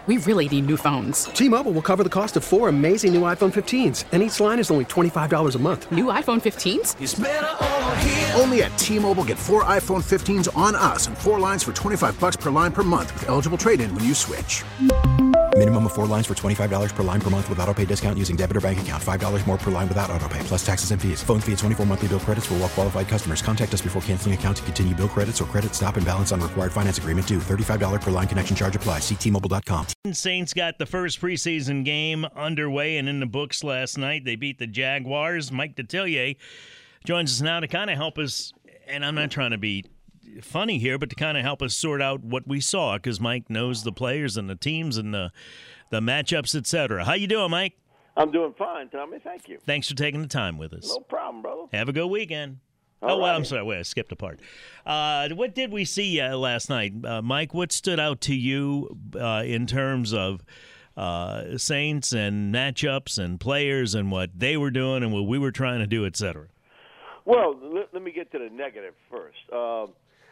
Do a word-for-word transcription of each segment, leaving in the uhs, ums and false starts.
We really need new phones. T-Mobile will cover the cost of four amazing new iPhone fifteens, and each line is only twenty-five dollars a month. New iPhone fifteens? It's better over here. Only at T-Mobile, get four iPhone fifteens on us and four lines for twenty-five dollars per line per month with eligible trade-in when you switch. Minimum of four lines for twenty-five dollars per line per month with autopay discount using debit or bank account. five dollars more per line without autopay, plus taxes and fees. Phone fee at twenty-four monthly bill credits for well-qualified customers. Contact us before canceling account to continue bill credits or credit stop and balance on required finance agreement due. thirty-five dollars per line connection charge applies. See T Mobile dot com. Saints got the first preseason game underway and in the books last night. They beat the Jaguars. Mike Detillier joins us now to kind of help us, and I'm not trying to be funny here, but to kind of help us sort out what we saw, because Mike knows the players and the teams and the the matchups, et cetera. How you doing, Mike? I'm doing fine, Tommy. Thank you. Thanks for taking the time with us. No problem, brother. Have a good weekend. All oh, well, right. I'm sorry. Wait, I skipped a part. Uh, what did we see uh, last night? Uh, Mike, what stood out to you uh, in terms of uh, Saints and matchups and players and what they were doing and what we were trying to do, et cetera? Well, let, let me get to the negative first. Uh,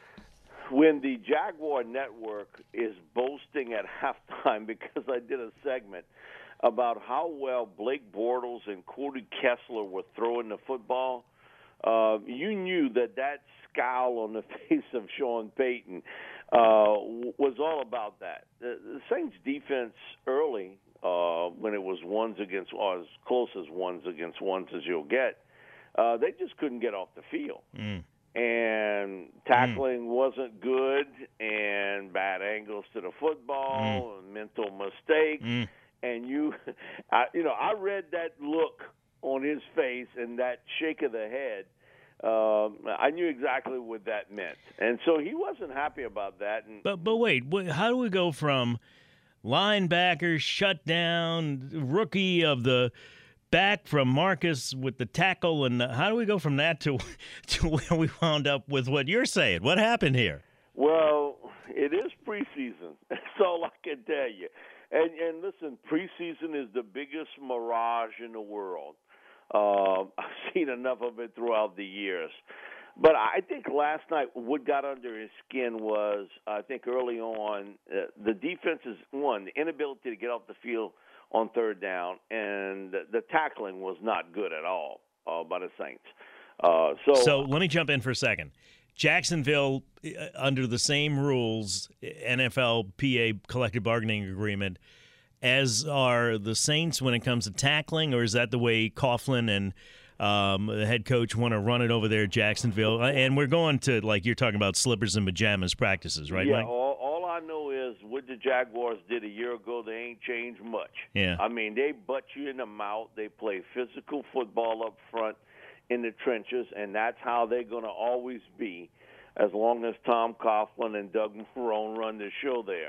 when the Jaguar Network is boasting at halftime, because I did a segment about how well Blake Bortles and Cody Kessler were throwing the football, uh, you knew that that scowl on the face of Sean Payton uh, was all about that. The, the Saints' defense early, uh, when it was ones against, or as close as ones against ones as you'll get, uh, they just couldn't get off the field. Mm. And tackling mm. wasn't good, and bad angles to the football, mm. and mental mistakes. Mm. And you, I, you know, I read that look on his face and that shake of the head. Um, I knew exactly what that meant, and so he wasn't happy about that. And, but but wait, how do we go from linebacker shut down, rookie of the back from Marcus with the tackle, and how do we go from that to to where we wound up with what you're saying? What happened here? Well, it is preseason. That's all I can tell you. And, and listen, preseason is the biggest mirage in the world. Uh, I've seen enough of it throughout the years. But I think last night what got under his skin was, I think early on, uh, the defense's, one, the inability to get off the field on third down, and the, the tackling was not good at all uh, by the Saints. Uh, so, so let me jump in for a second. Jacksonville, uh, under the same rules, N F L P A collective bargaining agreement, as are the Saints when it comes to tackling, or is that the way Coughlin and um, the head coach want to run it over there at Jacksonville? And we're going to, like you're talking about, slippers and pajamas practices, right, yeah, Mike? All, all I know is what the Jaguars did a year ago, they ain't changed much. Yeah. I mean, they butt you in the mouth. They play physical football up front in the trenches, and that's how they're going to always be as long as Tom Coughlin and Doug Marrone run the show there.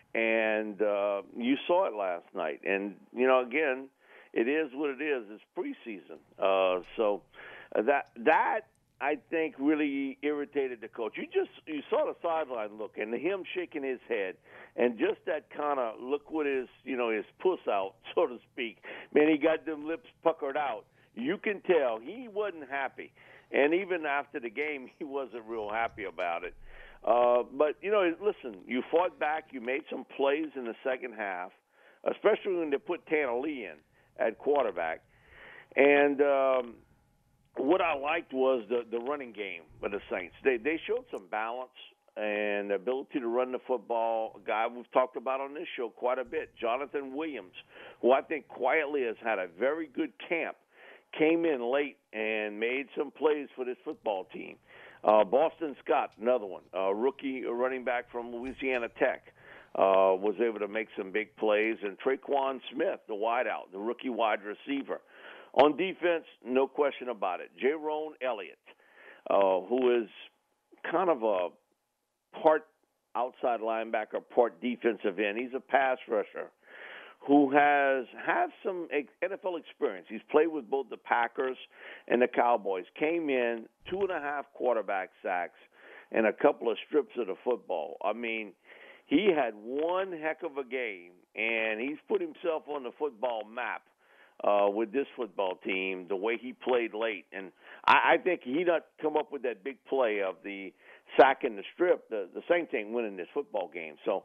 And uh, you saw it last night. And, you know, again, it is what it is. It's preseason. Uh, so that, that I think, really irritated the coach. You just you saw the sideline look and him shaking his head and just that kind of look with his, you know, his puss out, so to speak. Man, he got them lips puckered out. You can tell he wasn't happy. And even after the game, he wasn't real happy about it. Uh, but, you know, listen, you fought back. You made some plays in the second half, especially when they put Tanner Lee in at quarterback. And um, what I liked was the, the running game of the Saints. They, they showed some balance and the ability to run the football. A guy we've talked about on this show quite a bit, Jonathan Williams, who I think quietly has had a very good camp. Came in late and made some plays for this football team. Uh, Boston Scott, another one, a rookie running back from Louisiana Tech, uh, was able to make some big plays. And Traquan Smith, the wideout, the rookie wide receiver. On defense, no question about it. Jerome Elliott, uh, who is kind of a part outside linebacker, part defensive end. He's a pass rusher who has had some N F L experience. He's played with both the Packers and the Cowboys. Came in, two and a half quarterback sacks, and a couple of strips of the football. I mean, he had one heck of a game, and he's put himself on the football map uh, with this football team, the way he played late. And I, I think he not come up with that big play of the sack and the strip. The, the same thing winning this football game. So,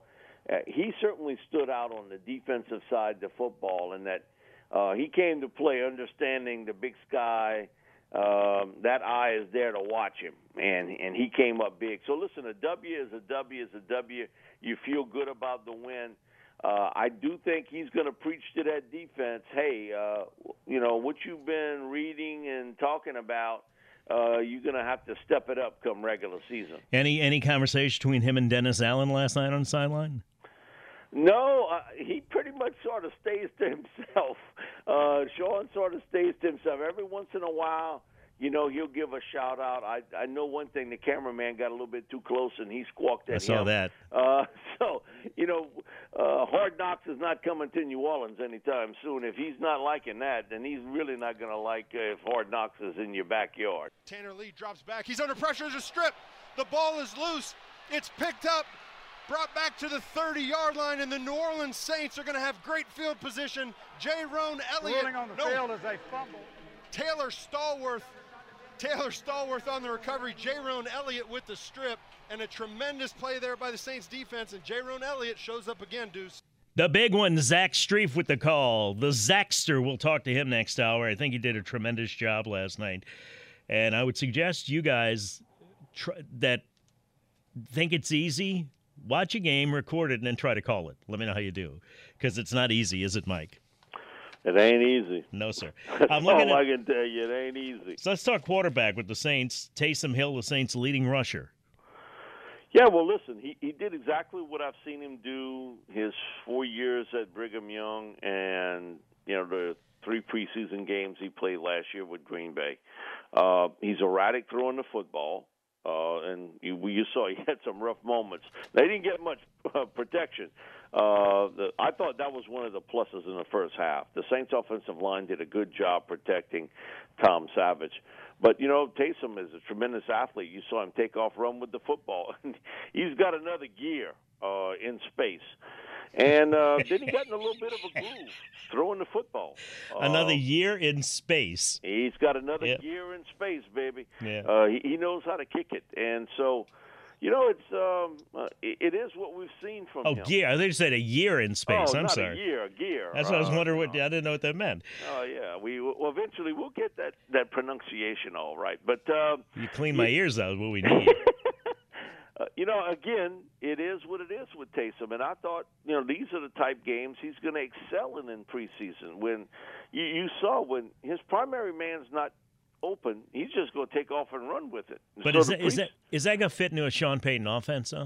uh, he certainly stood out on the defensive side of the football, and that uh, he came to play understanding the Big Sky. Um, that eye is there to watch him, and and he came up big. So listen, a W is a W is a W. You feel good about the win. Uh, I do think he's going to preach to that defense, hey, uh, you know, what you've been reading and talking about, uh, you're going to have to step it up come regular season. Any any conversation between him and Dennis Allen last night on the sideline? No, uh, he pretty much sort of stays to himself. Uh, Sean sort of stays to himself. Every once in a while, you know, he'll give a shout-out. I I know one thing, the cameraman got a little bit too close, and he squawked at him. I saw him. that. Uh, so, you know, uh, Hard Knocks is not coming to New Orleans anytime soon. If he's not liking that, then he's really not going to like uh, if Hard Knocks is in your backyard. Tanner Lee drops back. He's under pressure. There's a strip. The ball is loose. It's picked up, brought back to the thirty-yard line, and the New Orleans Saints are going to have great field position. Jayrone Elliott. Ruling on the no, field is a fumble. Taylor Stallworth. Taylor Stallworth on the recovery. Jayrone Elliott with the strip, and a tremendous play there by the Saints defense, and Jayrone Elliott shows up again, Deuce. The big one, Zach Strief with the call. The Zackster, we'll talk to him next hour. I think he did a tremendous job last night. And I would suggest you guys try, that think it's easy, watch a game, record it, and then try to call it. Let me know how you do. Because it's not easy, is it, Mike? It ain't easy. No, sir. That's I'm all looking at, I can tell you. It ain't easy. So let's talk quarterback with the Saints. Taysom Hill, the Saints' leading rusher. Yeah, well, listen, he, he did exactly what I've seen him do his four years at Brigham Young and, you know, the three preseason games he played last year with Green Bay. Uh, he's erratic throwing the football. Uh, and you, you saw he had some rough moments. They didn't get much uh, protection. Uh, the, I thought that was one of the pluses in the first half. The Saints offensive line did a good job protecting Tom Savage. But, you know, Taysom is a tremendous athlete. You saw him take off, run with the football. He's got another gear uh, in space. And uh, then he got in a little bit of a groove throwing the football. Another uh, year in space. He's got another yep. year in space, baby. Yeah. Uh, he, he knows how to kick it. And so, you know, it's um, uh, it, it is what we've seen from oh, him. Oh, gear. I think you said a year in space. Oh, I'm not sorry. a year, a gear. That's what I was uh, wondering. What no. I didn't know what that meant. Oh, yeah. We well, eventually we'll get that, that pronunciation all right. But uh, you clean my ears out is what we need. Uh, you know, again, it is what it is with Taysom. And I thought, you know, these are the type games he's going to excel in in preseason. When you, you saw when his primary man's not open, he's just going to take off and run with it. But so is that, pre- is that is that going to fit into a Sean Payton offense, though?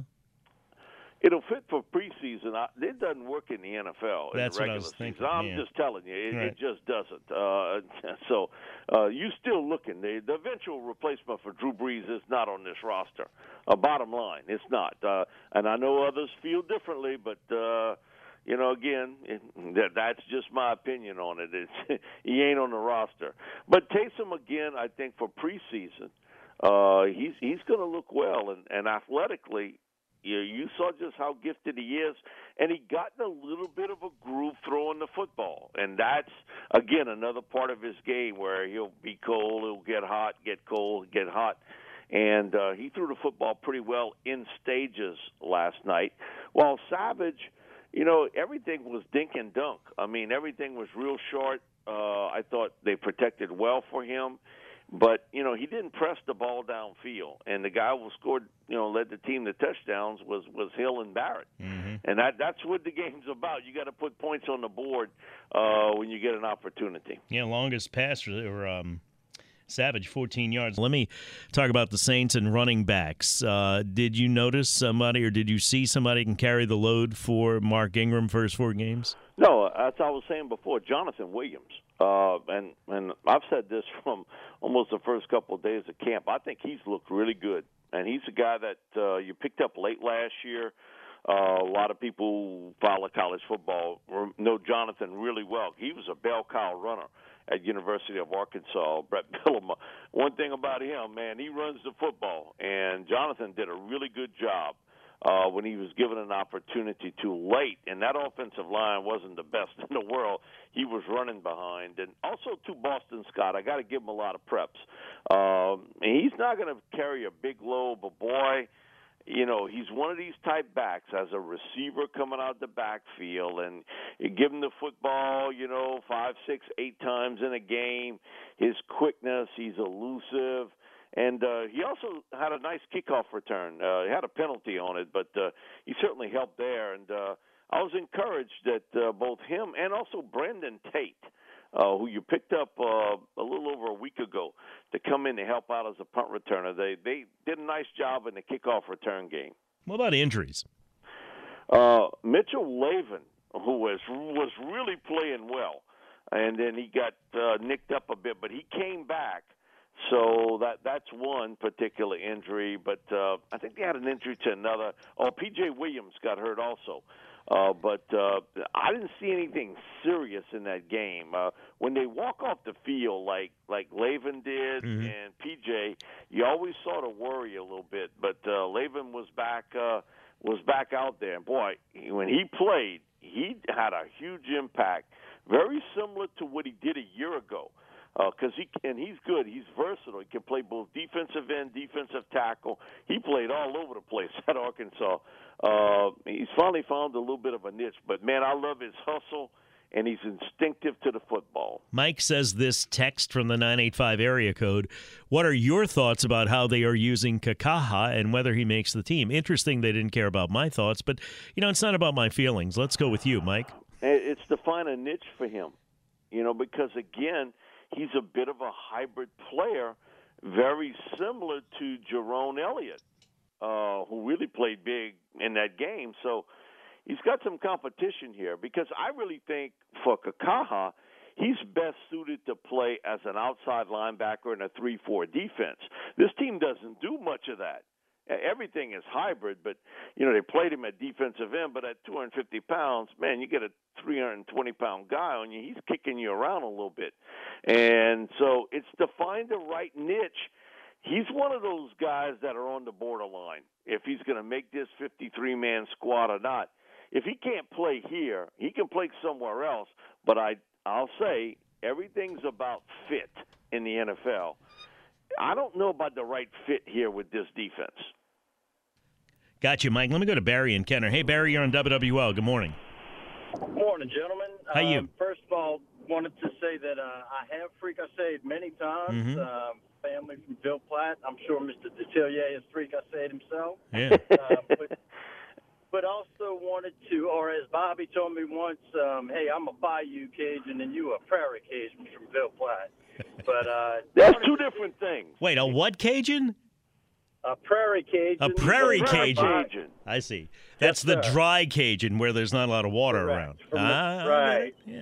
It'll fit for preseason. I, it doesn't work in the N F L. That's in the regular what I was thinking. Season. I'm yeah. just telling you, it, right. it just doesn't. Uh, so uh, you still looking. The, the eventual replacement for Drew Brees is not on this roster. Uh, bottom line, it's not. Uh, and I know others feel differently, but uh, you know, again, it, that, that's just my opinion on it. It's, he ain't on the roster. But Taysom, again, I think for preseason, uh, he's he's going to look well, and, and athletically. You, you saw just how gifted he is, and he got in a little bit of a groove throwing the football. And that's, again, another part of his game where he'll be cold, he'll get hot, get cold, get hot. And uh, he threw the football pretty well in stages last night. While Savage, you know, everything was dink and dunk. I mean, everything was real short. Uh, I thought they protected well for him. But, you know, he didn't press the ball downfield. And the guy who scored, you know, led the team to touchdowns was, was Hill and Barrett. Mm-hmm. And that that's what the game's about. You got to put points on the board uh, when you get an opportunity. Yeah, longest passer, or um, Savage, fourteen yards. Let me talk about the Saints and running backs. Uh, did you notice somebody or did you see somebody can carry the load for Mark Ingram for his four games? No, as I was saying before, Jonathan Williams. Uh, and, and I've said this from almost the first couple of days of camp. I think he's looked really good. And he's a guy that uh, you picked up late last year. Uh, a lot of people who follow college football know Jonathan really well. He was a bell cow runner at University of Arkansas, Brett Bielema. One thing about him, man, he runs the football. And Jonathan did a really good job. Uh, when he was given an opportunity to late, and that offensive line wasn't the best in the world. He was running behind. And also to Boston Scott, I got to give him a lot of preps. Um, and he's not going to carry a big load, but boy, you know, he's one of these type backs as a receiver coming out the backfield, and you give him the football, you know, five, six, eight times in a game. His quickness, he's elusive. And uh, he also had a nice kickoff return. Uh, he had a penalty on it, but uh, he certainly helped there. And uh, I was encouraged that uh, both him and also Brendan Tate, uh, who you picked up uh, a little over a week ago to come in to help out as a punt returner, they they did a nice job in the kickoff return game. What about injuries? Uh, Mitchell Lavin, who was was really playing well, and then he got uh, nicked up a bit, but he came back. So that that's one particular injury, but uh, I think they had an injury to another. Oh, P J Williams got hurt also. Uh, but uh, I didn't see anything serious in that game. Uh, when they walk off the field like like Lavin did mm-hmm. and P J, you always sort of worry a little bit. But uh, Lavin was back uh, was back out there, and boy, when he played, he had a huge impact, very similar to what he did a year ago. Because uh, he and he's good. He's versatile. He can play both defensive end, defensive tackle. He played all over the place at Arkansas. Uh, he's finally found a little bit of a niche. But, man, I love his hustle, and he's instinctive to the football. Mike says this text from the nine eight five area code. What are your thoughts about how they are using Kakaha and whether he makes the team? Interesting they didn't care about my thoughts, but, you know, it's not about my feelings. Let's go with you, Mike. It's to find a niche for him, you know, because, again – he's a bit of a hybrid player, very similar to Jerome Elliott, uh, who really played big in that game. So he's got some competition here because I really think for Kakaha, he's best suited to play as an outside linebacker in a three four defense. This team doesn't do much of that. Everything is hybrid, but, you know, they played him at defensive end, but at two hundred fifty pounds, man, you get a three hundred twenty pound guy on you, he's kicking you around a little bit. And so it's to find the right niche. He's one of those guys that are on the borderline, if he's going to make this fifty-three man squad or not. If he can't play here, he can play somewhere else, but I, I'll say everything's about fit in the N F L. I don't know about the right fit here with this defense. Got you, Mike. Let me go to Barry and Kenner. Hey, Barry, you're on W W L. Good morning. Good morning, gentlemen. How you? Um, first of all, wanted to say that uh, I have Freak I Sayed many times. Mm-hmm. Um, family from Ville Platte. I'm sure Mister Detillier is Freak I Sayed himself. Yeah. uh, but, but also wanted to, or as Bobby told me once, um, hey, I'm a Bayou Cajun and you a Prairie Cajun from Ville Platte. But uh, that's two different things. Wait, a what Cajun? A Prairie Cajun. A Prairie Cajun. Cajun. I see. That's yes, the sir. dry Cajun where there's not a lot of water Correct. around. From ah, the, right. Yeah.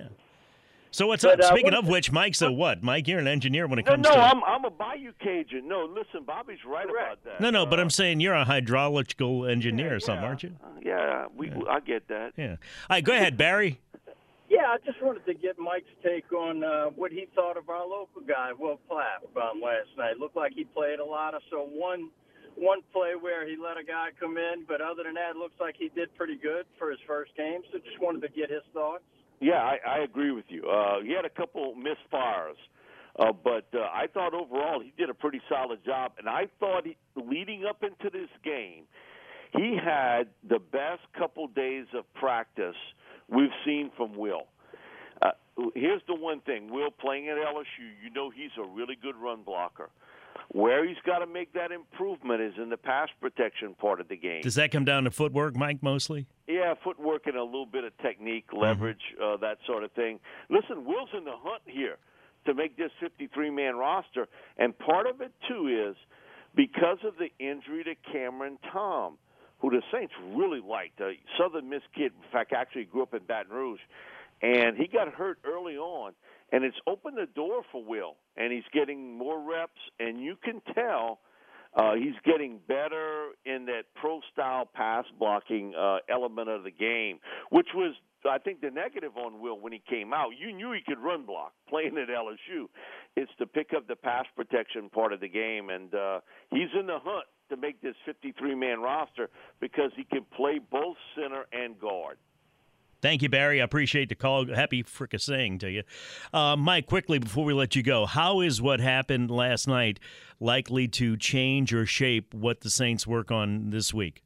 So what's But, up? uh, Speaking what- of which, Mike's a what? Mike, you're an engineer when it No, comes no, to. I'm I'm a Bayou Cajun. No, listen, Bobby's right Correct. about that. No, no, but Uh, I'm saying you're a hydraulical engineer yeah, or something, yeah. aren't you? Uh, yeah, we, I get that. Yeah. All right, go ahead, Barry. Yeah, I just wanted to get Mike's take on uh, what he thought of our local guy, Will Platt, um, last night. Looked like he played a lot of so one one play where he let a guy come in, but other than that, it looks like he did pretty good for his first game. So just wanted to get his thoughts. Yeah, I, I agree with you. Uh, he had a couple misfires, uh, but uh, I thought overall he did a pretty solid job. And I thought he, leading up into this game, he had the best couple days of practice we've seen from Will. Uh, here's the one thing. Will playing at L S U, you know he's a really good run blocker. Where he's got to make that improvement is in the pass protection part of the game. Does that come down to footwork, Mike, mostly? Yeah, footwork and a little bit of technique, leverage, mm-hmm. uh, that sort of thing. Listen, Will's in the hunt here to make this fifty-three man roster, and part of it, too, is because of the injury to Cameron Tom, who the Saints really liked, a Southern Miss kid, in fact, actually grew up in Baton Rouge, and he got hurt early on, and it's opened the door for Will, and he's getting more reps, and you can tell uh, he's getting better in that pro-style pass-blocking uh, element of the game, which was, I think, the negative on Will when he came out. You knew he could run block playing at L S U. It's to pick up the pass protection part of the game, and uh, he's in the hunt to make this fifty-three man roster because he can play both center and guard. Thank you, Barry. I appreciate the call. Happy fricasseing to you. Uh, Mike, quickly before we let you go, how is what happened last night likely to change or shape what the Saints work on this week?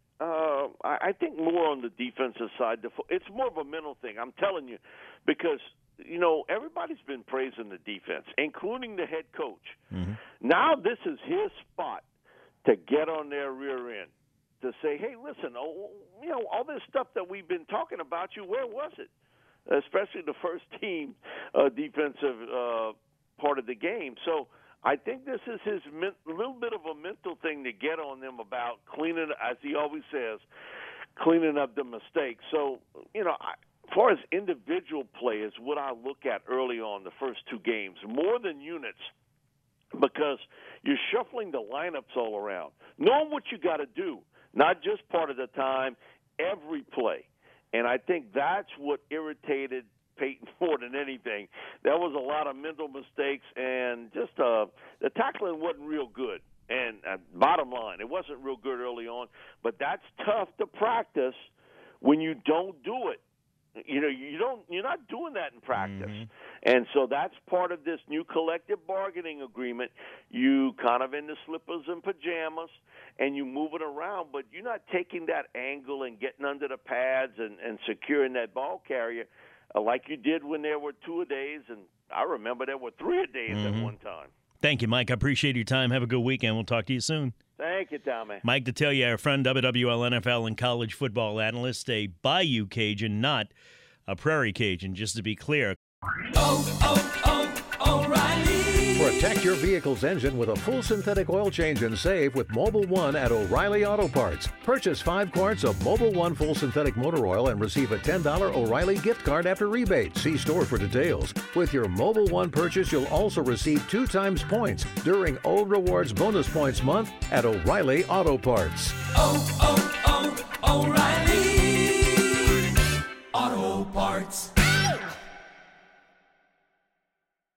Uh, I think more on the defensive side. It's more of a mental thing, I'm telling you, because, you know, everybody's been praising the defense, including the head coach. Mm-hmm. Now this is his spot to get on their rear end, to say, hey, listen, oh, you know, all this stuff that we've been talking about you, where was it? Especially the first team uh, defensive uh, part of the game. So I think this is his men- little bit of a mental thing to get on them about cleaning, as he always says, cleaning up the mistakes. So, you know, I, as far as individual players, what I look at early on the first two games, more than units, because you're shuffling the lineups all around, knowing what you got to do, not just part of the time, every play. And I think that's what irritated Peyton more than anything. There was a lot of mental mistakes, and just uh, the tackling wasn't real good. And uh, bottom line, it wasn't real good early on, but that's tough to practice when you don't do it. You know, you don't. You're not doing that in practice, mm-hmm. and so that's part of this new collective bargaining agreement. You kind of in the slippers and pajamas, and you move it around, but you're not taking that angle and getting under the pads and, and securing that ball carrier uh, like you did when there were two a days, and I remember there were three a days mm-hmm. at one time. Thank you, Mike. I appreciate your time. Have a good weekend. We'll talk to you soon. Thank you, Tommy. Mike Detillier, our friend, W W L, N F L, and college football analyst, a Bayou Cajun, not a Prairie Cajun, just to be clear. Oh, oh, oh, O'Reilly. Protect your vehicle's engine with a full synthetic oil change and save with Mobil one at O'Reilly Auto Parts. Purchase five quarts of Mobil one full synthetic motor oil and receive a ten dollars O'Reilly gift card after rebate. See store for details. With your Mobil one purchase, you'll also receive two times points during Old Rewards Bonus Points Month at O'Reilly Auto Parts. Oh, oh, oh, O'Reilly Auto Parts.